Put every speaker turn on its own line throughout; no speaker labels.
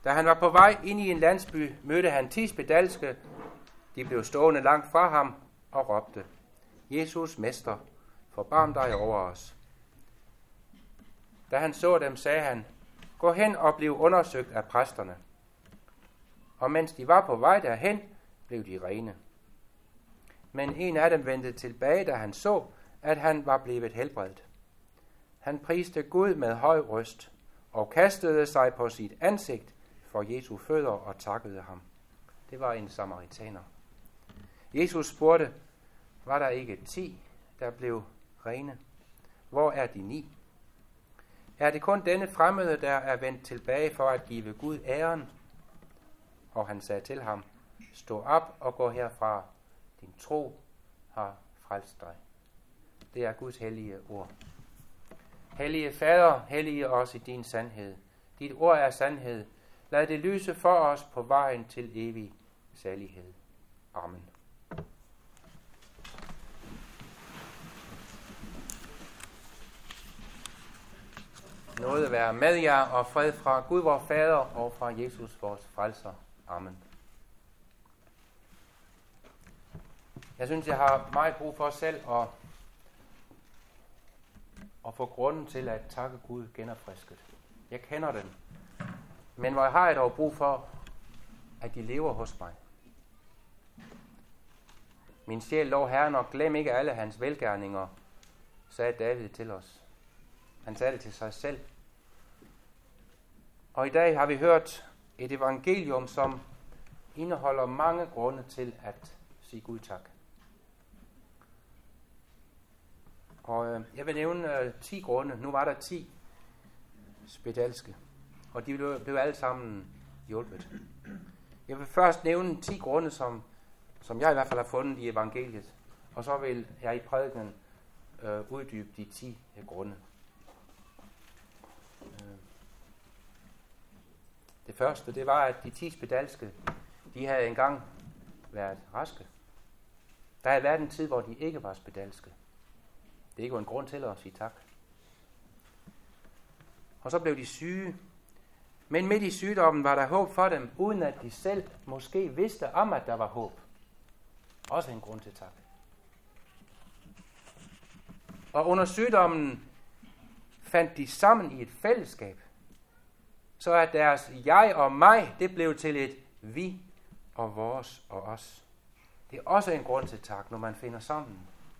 Da han var på vej ind i en landsby, mødte han 10 spedalske. De blev stående langt fra ham og råbte: Jesus, Mester, forbarm dig over os. Da han så dem, sagde han: Gå hen og bliv undersøgt af præsterne. Og mens de var på vej derhen, blev de rene. Men en af dem vendte tilbage, da han så, at han var blevet helbredt. Han priste Gud med høj røst og kastede sig på sit ansigt for Jesu fødder og takkede ham. Det var en samaritaner. Jesus spurgte: Var der ikke 10, der blev rene? Hvor er de 9? Er det kun denne fremmede, der er vendt tilbage for at give Gud æren? Og han sagde til ham: Stå op og gå herfra. Din tro har frelst dig. Det er Guds hellige ord. Hellige Fader, hellige os i din sandhed. Dit ord er sandhed. Lad det lyse for os på vejen til evig salighed. Amen. Nåde være med jer og fred fra Gud vor Fader og fra Jesus vores frelser. Amen. Jeg synes, jeg har meget brug for selv at få grunden til at takke Gud genopfrisket. Jeg kender den. Men hvor har jeg dog brug for, at de lever hos mig. Min sjæl lov Herren, og glem ikke alle hans velgerninger, sagde David til os. Han sagde det til sig selv. Og i dag har vi hørt et evangelium, som indeholder mange grunde til at sige Gud tak. Og jeg vil nævne 10 grunde. Nu var der 10 spedalske, og de blev alle sammen hjulpet. Jeg vil først nævne 10 grunde, som jeg i hvert fald har fundet i evangeliet, og så vil jeg i prædikenen uddybe de 10 grunde. Det første, det var, at de 10 spedalske, de havde engang været raske. Der havde været en tid, hvor de ikke var spedalske. Det er ikke en grund til at sige tak. Og så blev de syge. Men midt i sygdommen var der håb for dem, uden at de selv måske vidste om, at der var håb. Også en grund til tak. Og under sygdommen fandt de sammen i et fællesskab, så at deres jeg og mig, det blev til et vi og vores og os. Det er også en grund til tak, når man finder sammen.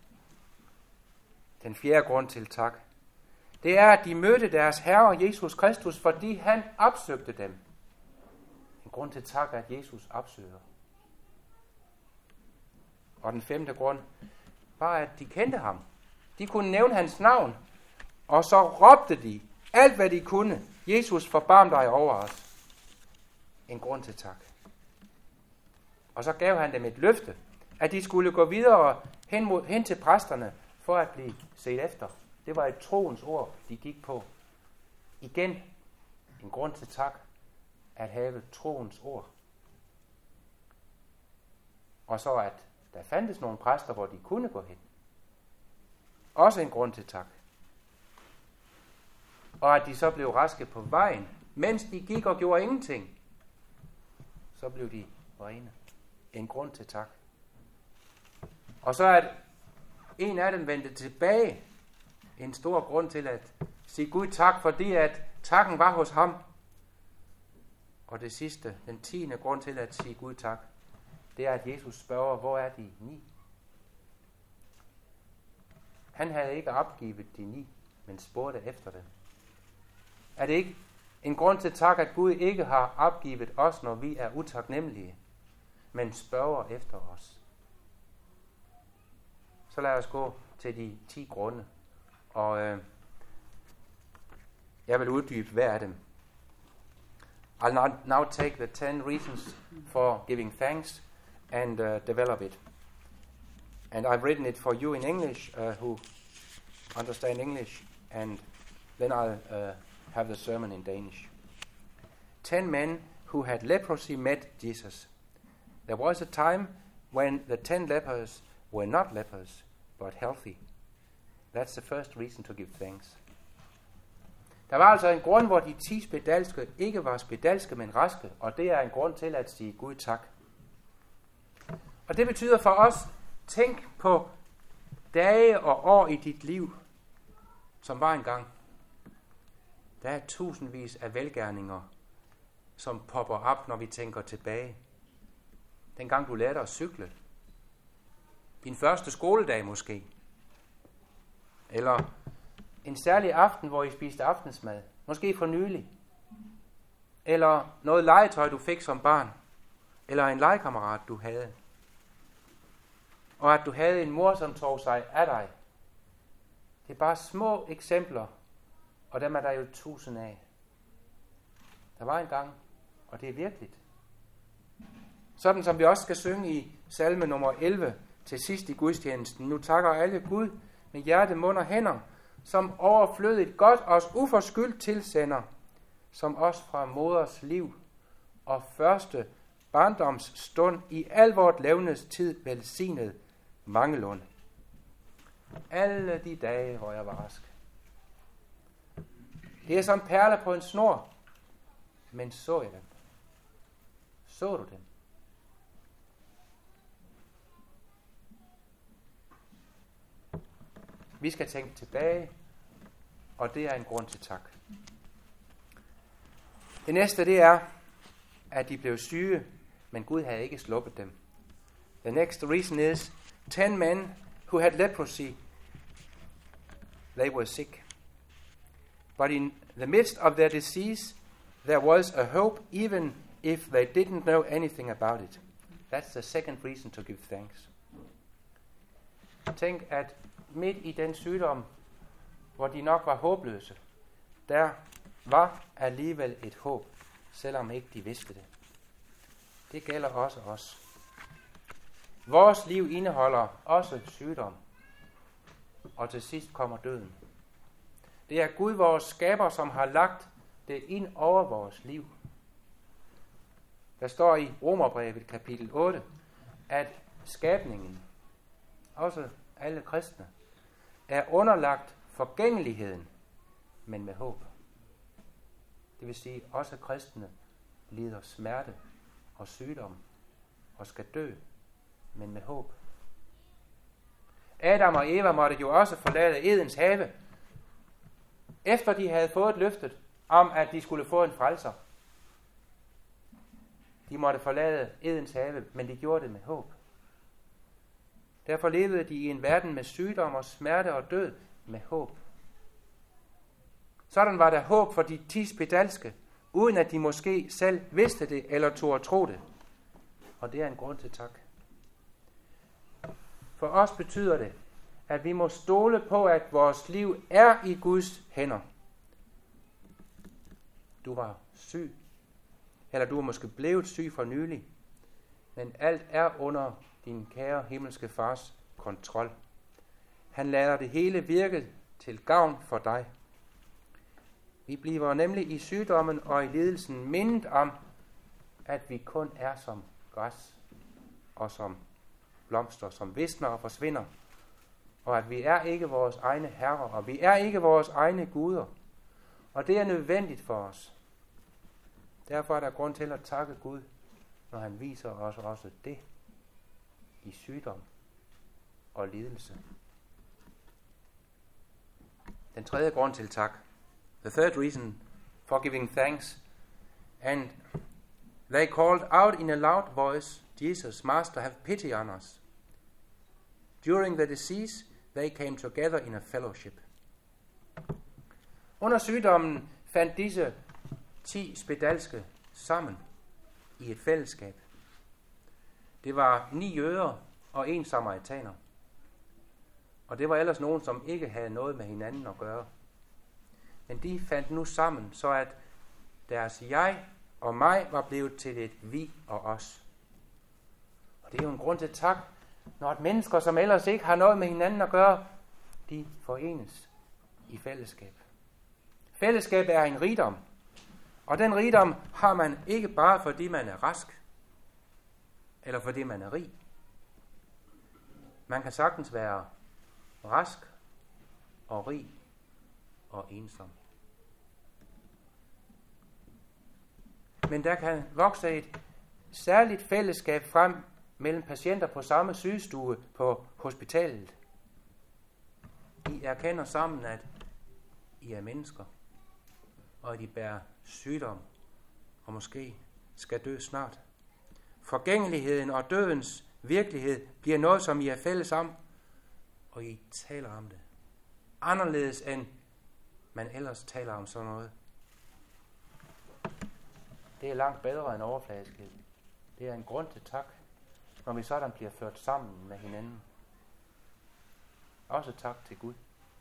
Den fjerde grund til tak, det er, at de mødte deres Herre Jesus Kristus, fordi han opsøgte dem. En grund til tak er, at Jesus opsøger. Og den femte grund var, at de kendte ham. De kunne nævne hans navn, og så råbte de alt, hvad de kunne: Jesus, forbarm dig over os. En grund til tak. Og så gav han dem et løfte, at de skulle gå videre hen til præsterne for at blive set efter. Det var et troens ord, de gik på. Igen en grund til tak, at have troens ord. Og så at der fandtes nogle præster, hvor de kunne gå hen. Også en grund til tak. Og at de så blev raske på vejen, mens de gik og gjorde ingenting. Så blev de rene. En grund til tak. Og så at en af dem vendte tilbage. En stor grund til at sige Gud tak, fordi at takken var hos ham. Og det sidste, den 10. grund til at sige Gud tak, det er, at Jesus spørger, hvor er de 9? Han havde ikke opgivet de 9, men spurgte efter dem. Er det ikke en grund til tak, at Gud ikke har opgivet os, når vi er utaknemmelige, men spørger efter os? Så lad os gå til de 10 grunde, og jeg vil uddybe hver af dem. I'll now take the 10 reasons for giving thanks and develop it. And I've written it for you in English, who understand English, and then I'll have the sermon in Danish. 10 men who had leprosy met Jesus. There was a time when the 10 lepers were not lepers, but healthy. That's the first reason to give thanks. Der var altså en grund, hvor de 10 spedalske ikke var spedalske, men raske, og det er en grund til at sige Gud tak. Og det betyder for os, tænk på dage og år i dit liv, som var engang. Der er tusindvis af velgerninger, som popper op, når vi tænker tilbage. Dengang du lærte at cykle. Din første skoledag måske. Eller en særlig aften, hvor I spiste aftensmad. Måske for nylig. Eller noget legetøj, du fik som barn. Eller en legekammerat, du havde. Og at du havde en mor, som tog sig af dig. Det er bare små eksempler, og dem er der jo 1000 af. Der var en gang, og det er virkeligt. Sådan som vi også skal synge i salme nummer 11 til sidst i gudstjenesten. Nu takker alle Gud med hjerte, mund og hænder, som overflødigt godt os uforskyldt tilsender, som os fra moders liv og første barndomsstund i al vort levnes tid velsignet mangelund. Alle de dage, hvor jeg var rask. Det er som perler på en snor. Men så jeg dem? Så du dem? Vi skal tænke tilbage, og det er en grund til tak. Det næste, det er, at de blev syge, men Gud havde ikke sluppet dem. The next reason is 10 men who had leprosy, they were sick. But in the midst of their disease, there was a hope, even if they didn't know anything about it. That's the second reason to give thanks. Tænk, at midt i den sygdom, hvor de nok var håbløse, der var alligevel et håb, selvom ikke de vidste det. Det gælder også os. Vores liv indeholder også sygdom, og til sidst kommer døden. Det er Gud, vores skaber, som har lagt det ind over vores liv. Der står i Romerbrevet kapitel 8, at skabningen, også alle kristne, er underlagt forgængeligheden, men med håb. Det vil sige, også kristne lider smerte og sygdom og skal dø, men med håb. Adam og Eva måtte jo også forlade Edens have, efter de havde fået løftet om, at de skulle få en frelser. De måtte forlade Edens have, men de gjorde det med håb. Derfor levede de i en verden med sygdom og smerte og død med håb. Sådan var der håb for de 10 spedalske, uden at de måske selv vidste det eller turde tro det. Og det er en grund til tak. For os betyder det, at vi må stole på, at vores liv er i Guds hænder. Du var syg, eller du er måske blevet syg for nylig, men alt er under din kære himmelske fars kontrol. Han lader det hele virke til gavn for dig. Vi bliver nemlig i sygdommen og i lidelsen mindet om, at vi kun er som græs og som blomster, som visner og forsvinder, og at vi er ikke vores egne herrer, og vi er ikke vores egne guder. Og det er nødvendigt for os. Derfor er der grund til at takke Gud, når han viser os også det i sygdom og lidelse. Den tredje grund til tak. The third reason for giving thanks. And they called out in a loud voice, Jesus, Master, have pity on us. During the disease, they came together in a fellowship. Under sygdommen fandt disse 10 spedalske sammen i et fællesskab. Det var 9 jøder og 1 samaritaner. Og det var ellers nogen, som ikke havde noget med hinanden at gøre. Men de fandt nu sammen, så at deres jeg og mig var blevet til et vi og os. Og det er jo en grund til tak, når et mennesker, som ellers ikke har noget med hinanden at gøre, de forenes i fællesskab. Fællesskab er en rigdom, og den rigdom har man ikke bare fordi man er rask, eller fordi man er rig. Man kan sagtens være rask og rig og ensom. men der kan vokse et særligt fællesskab frem mellem patienter på samme sygestue på hospitalet. I erkender sammen, at I er mennesker, og at I bærer sygdom, og måske skal dø snart. Forgængeligheden og dødens virkelighed bliver noget, som I er fælles om, og I taler om det. Anderledes end man ellers taler om sådan noget. Det er langt bedre end overfladiskhed. Det er en grund til tak, når vi sådan bliver ført sammen med hinanden. Også tak til Gud.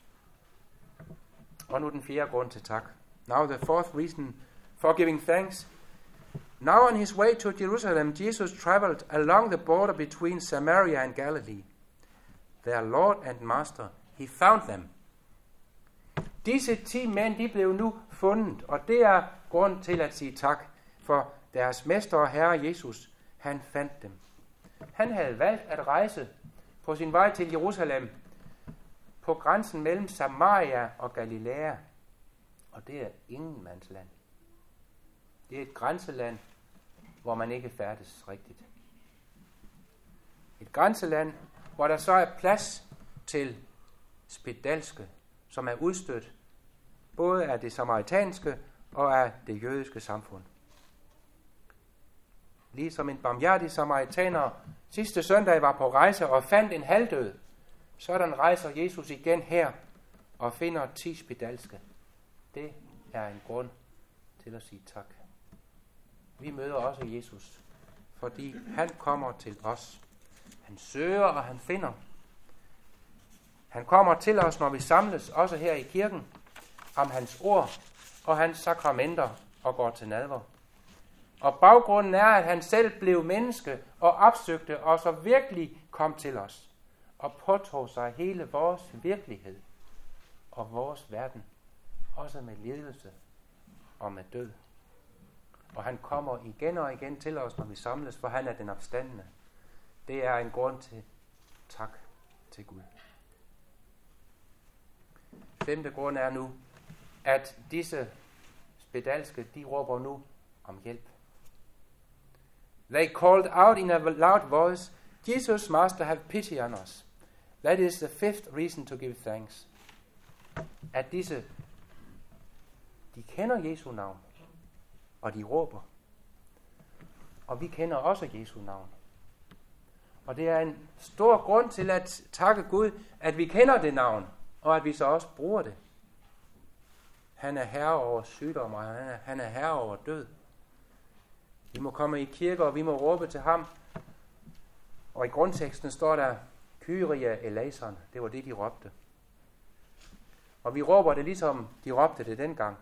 Og nu den fjerde grund til tak. Now the fourth reason for giving thanks. Now on his way to Jerusalem, Jesus traveled along the border between Samaria and Galilee. Their Lord and Master, he found them. Disse 10 mænd, de blev nu fundet, og det er grund til at sige tak, for deres mester og herre Jesus, han fandt dem. Han havde valgt at rejse på sin vej til Jerusalem, på grænsen mellem Samaria og Galilea, og det er ingenmandsland. Det er et grænseland, hvor man ikke færdes rigtigt. Et grænseland, hvor der så er plads til spedalske, som er udstødt både af det samaritanske og af det jødiske samfund. Ligesom en barmhjertig samaritaner sidste søndag var på rejse og fandt en halvdød, sådan rejser Jesus igen her og finder 10 spedalske. Det er en grund til at sige tak. Vi møder også Jesus, fordi han kommer til os. Han søger, og han finder. Han kommer til os, når vi samles, også her i kirken, om hans ord og hans sakramenter og går til nadver. Og baggrunden er, at han selv blev menneske og opsøgte os og virkelig kom til os og påtog sig hele vores virkelighed og vores verden, også med lidelse og med død. Og han kommer igen og igen til os, når vi samles, for han er den opstandne. Det er en grund til tak til Gud. 5. grund er nu, at disse spedalske, de råber nu om hjælp. They called out in a loud voice, Jesus, Master, have pity on us. That is the 5th reason to give thanks. At disse, de kender Jesu navn, og de råber. Og vi kender også Jesu navn. Og det er en stor grund til at takke Gud, at vi kender det navn, og at vi så også bruger det. Han er herre over sygdom, og han er herre over død. Vi må komme i kirke, og vi må råbe til ham. Og i grundteksten står der, Kyrie eleison. Det var det, de råbte. Og vi råber det, ligesom de råbte det dengang.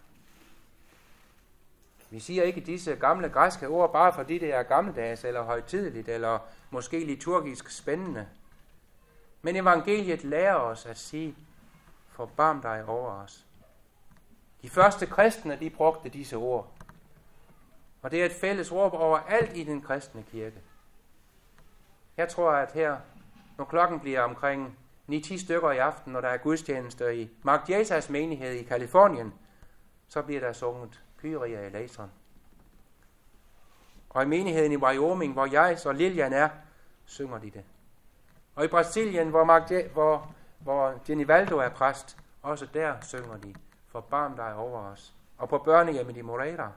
Vi siger ikke disse gamle græske ord, bare fordi det er gammeldags, eller højtideligt, eller måske liturgisk spændende. Men evangeliet lærer os at sige, forbarm dig over os. De første kristne, de brugte disse ord. Og det er et fælles råb over alt i den kristne kirke. Jeg tror, at her, når klokken bliver omkring 9-10 stykker i aften, når der er gudstjenester i Mark Jesas menighed i Kalifornien, så bliver der sunget Kyrie eleison. Og i menigheden i Wyoming, hvor jeg og Lilian er, synger de det. Og i Brasilien, hvor Genivaldo er præst, også der synger de, forbarm dig over os. Og på børnehjemmet i Moreira.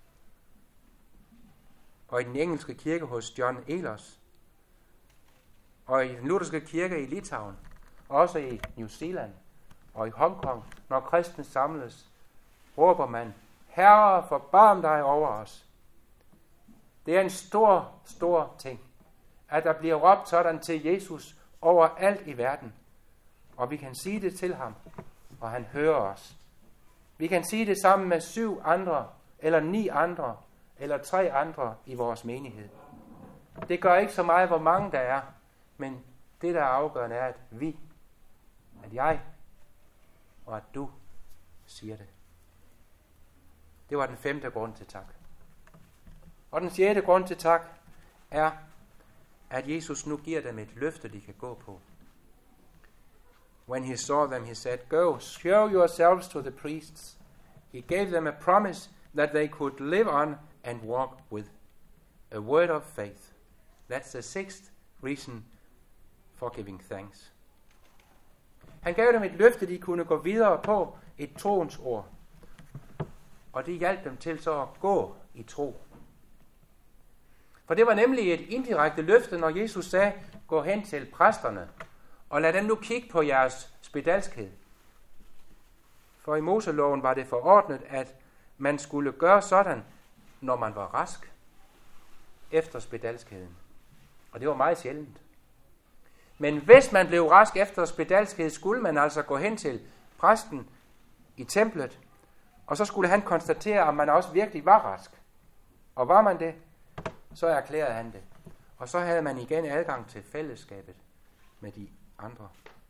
Og i den engelske kirke hos John Ehlers. Og i den lutherske kirke i Litauen. Også i New Zealand og i Hongkong, når kristne samles, råber man, Herre, forbarm dig over os. Det er en stor, stor ting, at der bliver råbt sådan til Jesus overalt i verden. Og vi kan sige det til ham, og han hører os. Vi kan sige det sammen med 7 andre, eller 9 andre, eller 3 andre i vores menighed. Det gør ikke så meget, hvor mange der er, men det, der er afgørende, er, at jeg og at du siger det. Det var den 5. grund til tak. Og den 6. grund til tak er, at Jesus nu giver dem et løfte, de kan gå på. When he saw them, he said, Go, show yourselves to the priests. He gave them a promise that they could live on and walk with a word of faith. That's the sixth reason for giving thanks. Han gav dem et løfte, de kunne gå videre på, et troens ord. Og det hjalp dem til så at gå i tro. For det var nemlig et indirekte løfte, når Jesus sagde, gå hen til præsterne, og lad dem nu kigge på jeres spedalskhed. For i Moseloven var det forordnet, at man skulle gøre sådan, når man var rask efter spedalskheden. Og det var meget sjældent. Men hvis man blev rask efter spedalskhed, skulle man altså gå hen til præsten i templet, og så skulle han konstatere, om man også virkelig var rask. Og var man det, så erklærede han det. Og så havde man igen adgang til fællesskabet med de andre.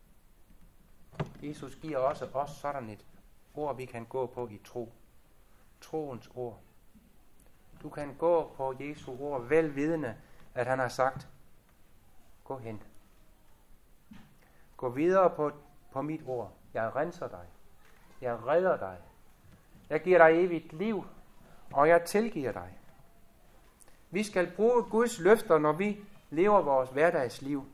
Jesus giver også os sådan et ord, vi kan gå på i tro. Troens ord. Du kan gå på Jesu ord, velvidende, at han har sagt, gå hen. Gå videre på mit ord. Jeg renser dig. Jeg redder dig. Jeg giver dig evigt liv, og jeg tilgiver dig. Vi skal bruge Guds løfter, når vi lever vores hverdagsliv.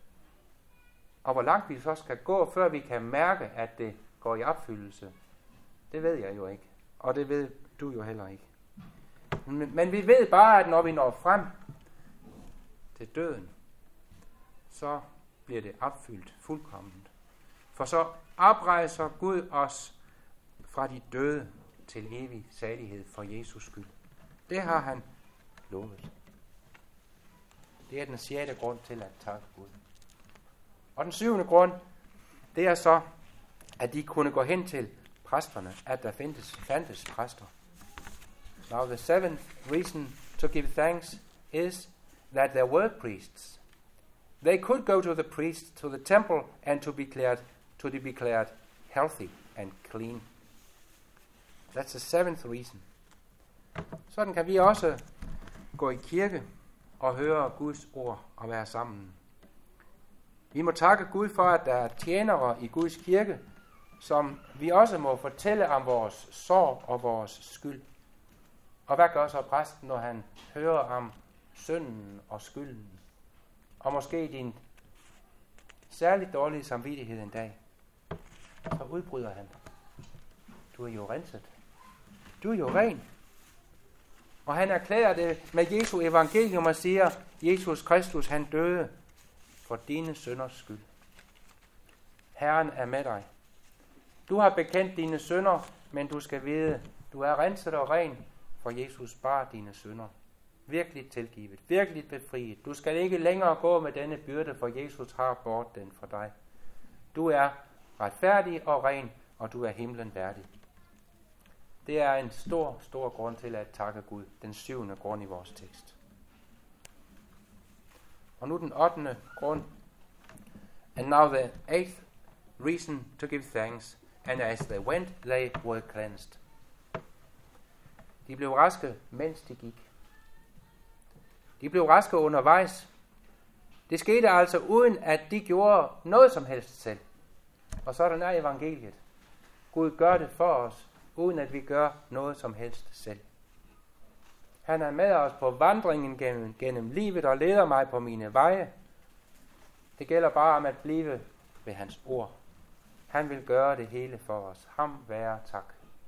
Og hvor langt vi så skal gå, før vi kan mærke, at det går i opfyldelse, det ved jeg jo ikke. Og det ved du jo heller ikke. Men vi ved bare, at når vi når frem til døden, så bliver det opfyldt fuldkomment. For så oprejser Gud os fra de døde til evig salighed for Jesus skyld. Det har han lovet. Det er den 6. grund til at takke Gud. Og den 7. grund, det er så, at de kunne gå hen til præsterne, at der fandtes præster. Now the 7th reason to give thanks is that there were priests. They could go to the priest, to the temple, and to be declared healthy and clean. That's the 7th reason. Sådan kan vi også gå i kirke og høre Guds ord og være sammen. Vi må takke Gud for, at der er tjenere i Guds kirke, som vi også må fortælle om vores sorg og vores skyld. Og hvad gør så præsten, når han hører om synden og skylden? Og måske din særligt dårlige samvittighed en dag. Så udbryder han. Du er jo renset. Du er jo ren. Og han erklærer det med Jesu evangelium og siger, Jesus Kristus, han døde for dine synders skyld. Herren er med dig. Du har bekendt dine synder, men du skal vide, du er renset og ren, for Jesus bar dine synder. Virkelig tilgivet, virkelig befriet. Du skal ikke længere gå med denne byrde, for Jesus har båret den for dig. Du er retfærdig og ren, og du er himlen værdig. Det er en stor, stor grund til at takke Gud. Den 7. grund i vores tekst. Og nu den 8. grund. And now the 8th reason to give thanks. And as they went, they were cleansed. De blev raske, mens de gik. De blev raske undervejs. Det skete altså uden, at de gjorde noget som helst selv. Og sådan er evangeliet. Gud gør det for os, uden at vi gør noget som helst selv. Han er med os på vandringen gennem livet og leder mig på mine veje. Det gælder bare om at blive ved hans ord. Han vil gøre det hele for os. Ham være tak.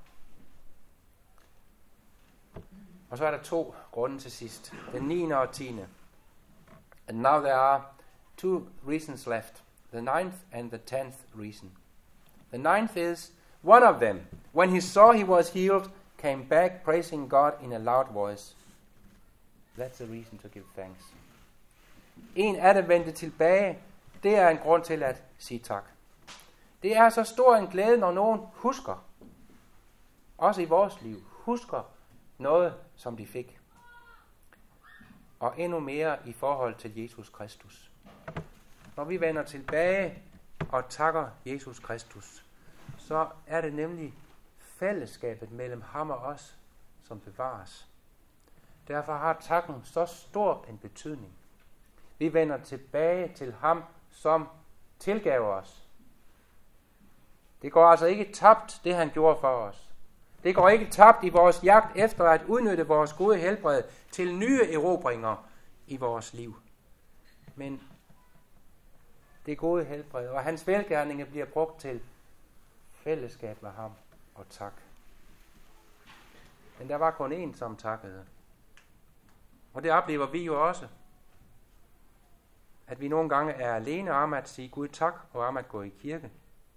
Og så er der 2 grunde til sidst. Den 9. og 10. And now there are 2 reasons left. The 9th and the 10th reason. The 9th is, one of them, when he saw he was healed, came back praising God in a loud voice. That's a reason to give thanks. En af dem vendte tilbage. Det er en grund til at sige tak. Det er så stor en glæde, når nogen husker, også i vores liv, husker noget, som de fik. Og endnu mere i forhold til Jesus Kristus. Når vi vender tilbage og takker Jesus Kristus, så er det nemlig fællesskabet mellem ham og os, som bevares. Derfor har takken så stor en betydning. Vi vender tilbage til ham, som tilgav os. Det går altså ikke tabt, det han gjorde for os. Det går ikke tabt i vores jagt efter at udnytte vores gode helbred til nye erobringer i vores liv. Men det gode helbred og hans velgerninger bliver brugt til fællesskab med ham og tak. Men der var kun én, som takkede. Og det oplever vi jo også. At vi nogle gange er alene om at sige Gud tak og om at gå i kirke.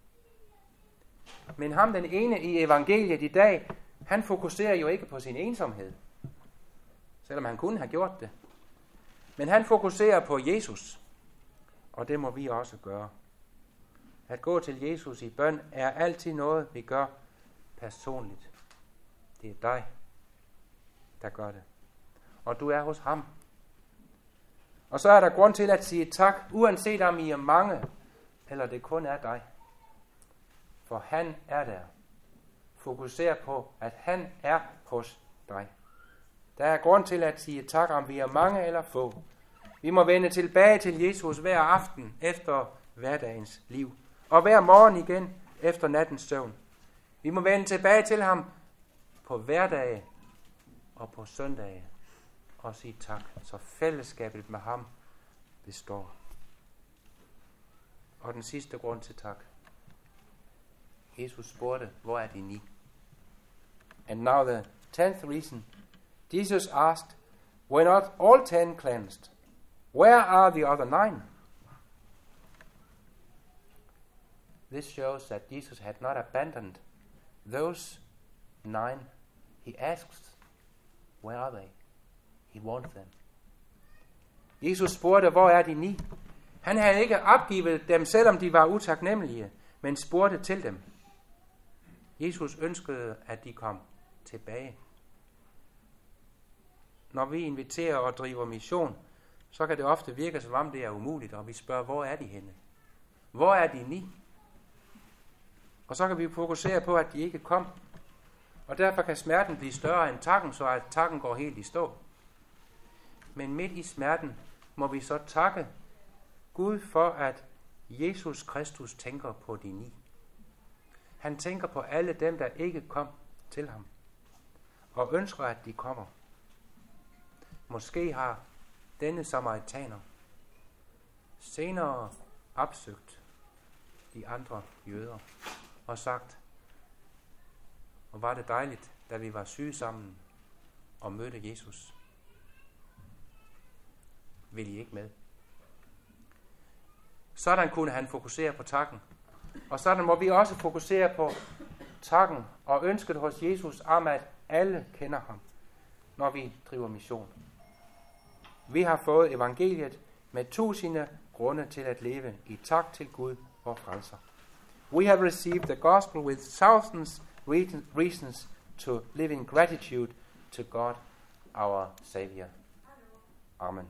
Men ham, den ene i evangeliet i dag, han fokuserer jo ikke på sin ensomhed. Selvom han kunne have gjort det. Men han fokuserer på Jesus. Og det må vi også gøre. At gå til Jesus i bøn er altid noget, vi gør personligt. Det er dig, der gør det. Og du er hos ham. Og så er der grund til at sige tak, uanset om I er mange, eller det kun er dig. For han er der. Fokuser på, at han er hos dig. Der er grund til at sige tak, om vi er mange eller få. Vi må vende tilbage til Jesus hver aften efter hverdagens liv. Og hver morgen igen efter nattens søvn. Vi må vende tilbage til ham på hverdage og på søndage. Og sige tak, så fællesskabet med ham består. Og den sidste grund til tak. Jesus spurgte, hvor er de 9? And now the 10th reason. Jesus asked, were not all 10 cleansed? Where are the other 9? This shows that Jesus had not abandoned those 9. He asks, where are they? He wants them. Jesus spurgte, hvor er de 9? Han havde ikke opgivet dem, selvom de var utaknemmelige, men spurgte til dem. Jesus ønskede, at de kom tilbage. Når vi inviterer og driver mission, så kan det ofte virke, som om det er umuligt, og vi spørger, hvor er de henne? Hvor er de 9? Og så kan vi fokusere på, at de ikke kom. Og derfor kan smerten blive større end takken, så at takken går helt i stå. Men midt i smerten må vi så takke Gud for, at Jesus Kristus tænker på de 9. Han tænker på alle dem, der ikke kom til ham, og ønsker, at de kommer. Måske har denne samaritaner senere opsøgt de andre jøder og sagt, og var det dejligt, da vi var syge sammen og mødte Jesus. Vil I ikke med? Sådan kunne han fokusere på takken. Og sådan må vi også fokusere på takken og ønsket hos Jesus om, at alle kender ham, når vi driver mission. Vi har fået evangeliet med tusinde grunde til at leve i tak til Gud og frelser. We have received the gospel with thousands reasons to live in gratitude to God, our Savior. Amen.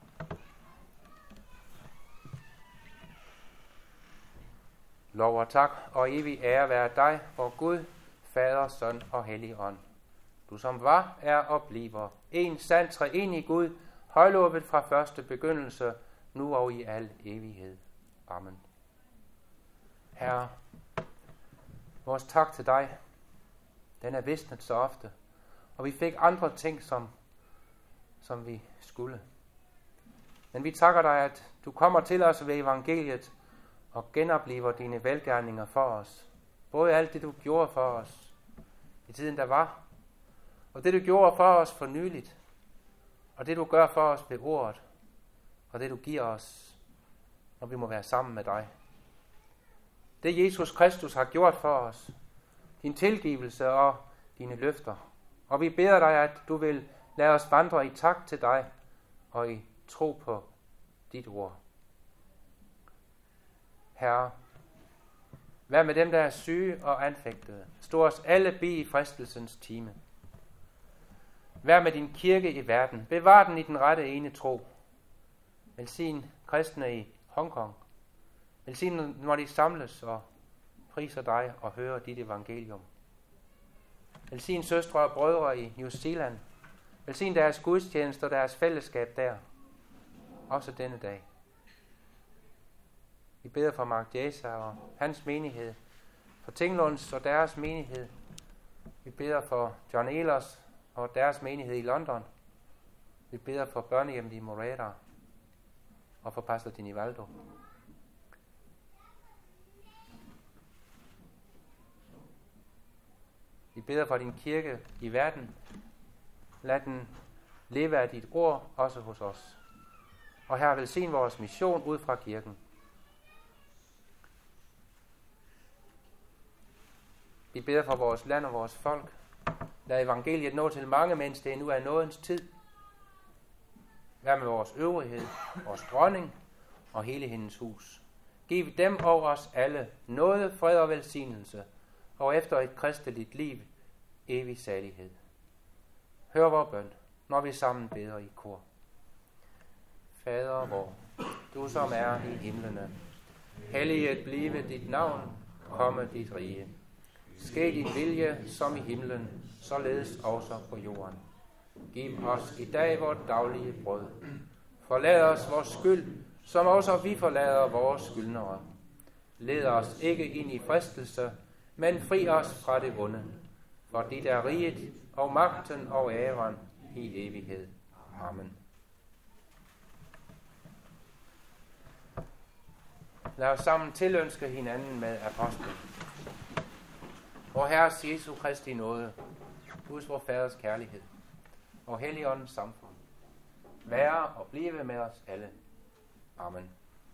Lov og tak og evig ære være dig, vor Gud, Fader, Søn og Helligånd. Du som var, er og bliver en sand treenig Gud, højlovet fra første begyndelse, nu og i al evighed. Amen. Herre, vores tak til dig, den er visnet så ofte, og vi fik andre ting, som vi skulle. Men vi takker dig, at du kommer til os ved evangeliet, og genopliver dine velgerninger for os. Både alt det, du gjorde for os i tiden, der var, og det, du gjorde for os for nyligt, og det, du gør for os ved ordet, og det, du giver os, når vi må være sammen med dig. Det, Jesus Kristus har gjort for os, din tilgivelse og dine løfter. Og vi beder dig, at du vil lade os vandre i tak til dig, og i tro på dit ord. Herre, vær med dem, der er syge og anfægtede. Stå os alle bi i fristelsens time. Vær med din kirke i verden. Bevar den i den rette ene tro. Velsign kristne i Hongkong. Velsign, når de samles og priser dig og hører dit evangelium. Velsign søstre og brødre i New Zealand. Velsign deres gudstjeneste og deres fællesskab der. Også denne dag. Vi beder for Mark Jesa og hans menighed, for Tinglunds og deres menighed. Vi beder for John Ehlers og deres menighed i London. Vi beder for børnehjemmet i Morera og for pastor Dinivaldo. Vi beder for din kirke i verden. Lad den leve af dit ord, også hos os. Og her velsign vores mission ud fra kirken. Vi beder for vores land og vores folk. Lad evangeliet nå til mange, mens det nu er nådens tid. Vær med vores øvrighed, vores dronning og hele hendes hus. Giv dem og os alle nåde, fred og velsignelse, og efter et kristeligt liv, evig salighed. Hør vor bøn, når vi sammen beder i kor. Fader vor, du som er i himlene, helliget blive dit navn, komme dit rige. Ske din vilje som i himlen, således også på jorden. Giv os i dag vort daglige brød. Forlad os vores skyld, som også vi forlader vores skyldnere. Led os ikke ind i fristelse, men fri os fra det onde. For dit er riget, og magten og æren i evighed. Amen. Lad os sammen tilønske hinanden med apostlen. Vor Herres Jesu Kristi nåde, Guds vor Faders kærlighed og Helligåndens samfund, være og blive med os alle. Amen.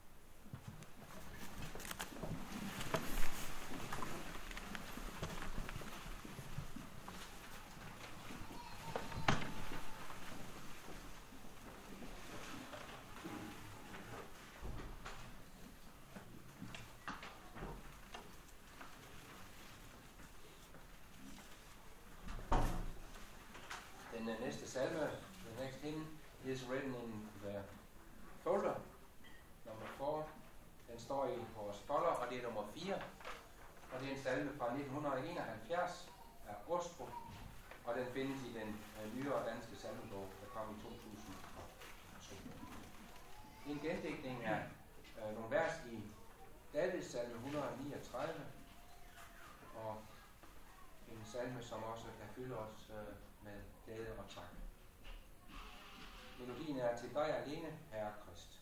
Den næste salme, the next hymn, is written in the folder, number 4. Den står i vores folder, og det er nummer 4. Og det er en salme fra 1971 af Åstrup, og den findes i den nyere danske salmebog, der kom i 2002. En gendigtning af nogle vers i Davids salme 139, og en salme, som også kan fylde os med glæde og tak. Melodien er til dig alene, Herre Krist.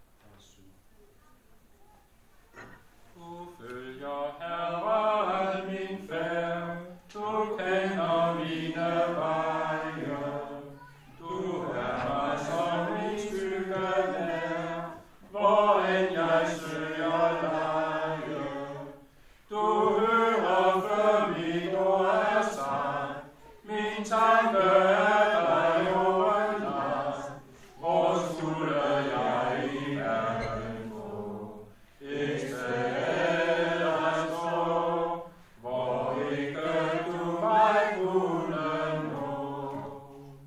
Du følger, Herre, al min færd, du kender mine veje. Du er mig som min skygge nær, hvor end jeg søger leje. Du hører før mit ord er sagt, min tanke er dig overlagt. Hvor skulle jeg i verden gå? Et sted der står, hvor ikke du mig kunne nå.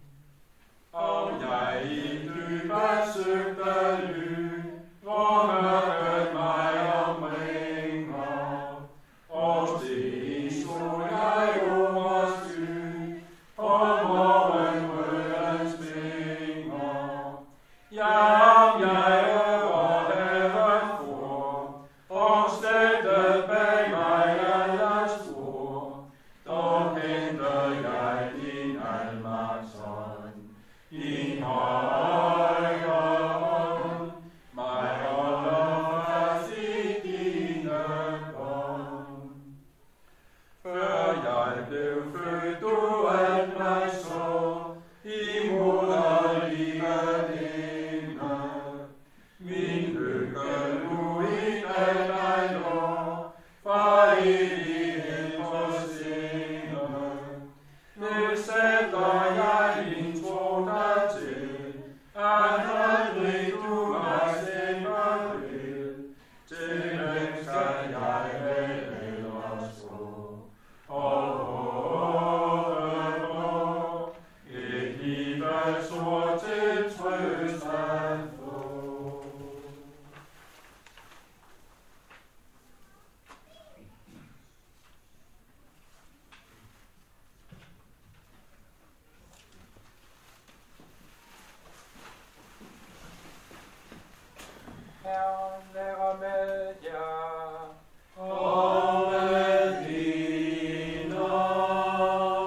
Og jeg i dybet søgte ly, hvor mørket mig omringer. Og sten stod jeg over sky, på morgenrødens vinger. Ja, om jeg over havet for, og slettet bag mig alle spor, dog henter jeg din almagts hånd, din højre hånd, mig holder fast i dine bånd. Før jeg blev født, du alt mig så, i moderlivet inde. Min lykke nu i al dig lå, fra evighed på sinde. Nu sætter jeg min tro dertil, at aldrig du mig sender vil. Til hvem skal jeg vel ellers gå? Og håbe på et livets ord til trøst at få.
Herren være med jer.
Og med din ånd.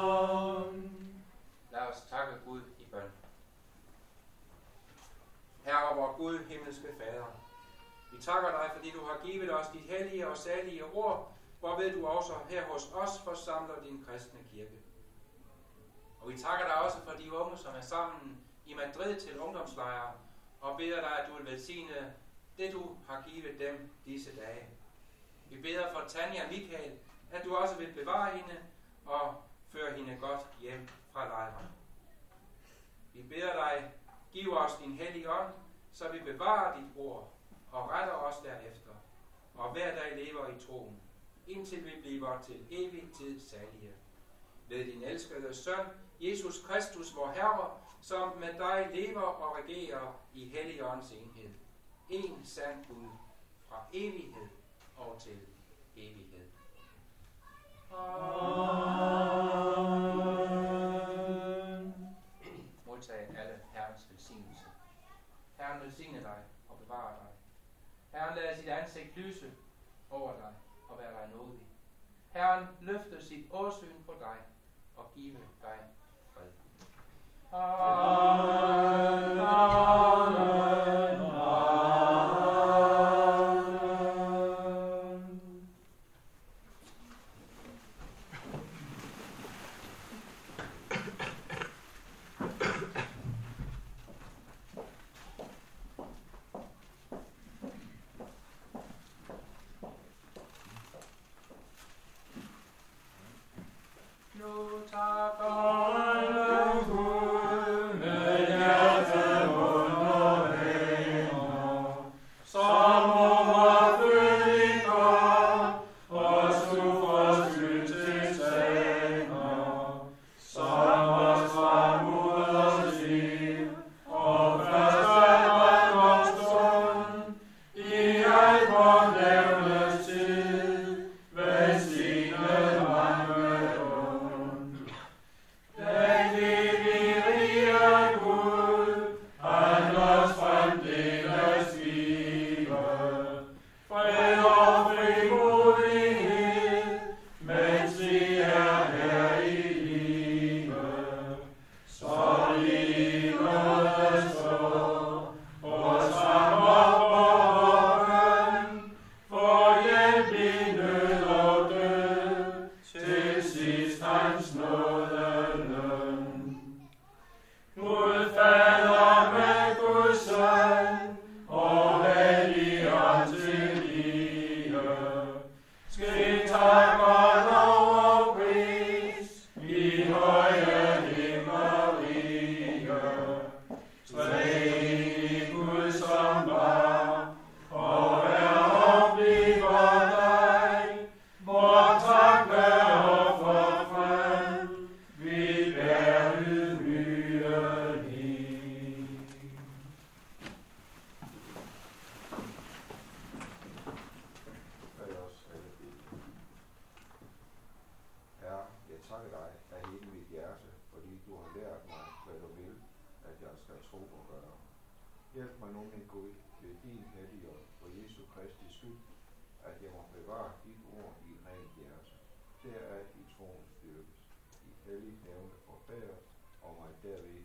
Gud, himmelske Fader. Vi takker dig, fordi du har givet os dit hellige og salige ord, hvorved du også her hos os forsamler din kristne kirke. Og vi takker dig også for de unge, som er sammen i Madrid til ungdomslejre, og beder dig, at du vil velsigne det, du har givet dem disse dage. Vi beder for Tanja og Michael, at du også vil bevare hende og føre hende godt hjem fra lejren. Vi beder dig, giv os din hellige ånd, så vi bevarer dit ord og retter os derefter, og hver dag lever i troen, indtil vi bliver til evig tid salige. Ved din elskede søn, Jesus Kristus, vor Herre, som med dig lever og regerer i Helligåndens enhed. En sand Gud, fra evighed og til evighed. Amen. Modtag alle Herrens velsignelse. Herren velsigne dig og bevare dig. Herren lader sit ansigt lyse over dig og være dig nådig. Herren løfter sit åsyn på dig og give dig fred. Amen. Amen. Nu takker
deraf i troen styrkes, i hellig nævne forbedres, og mig derved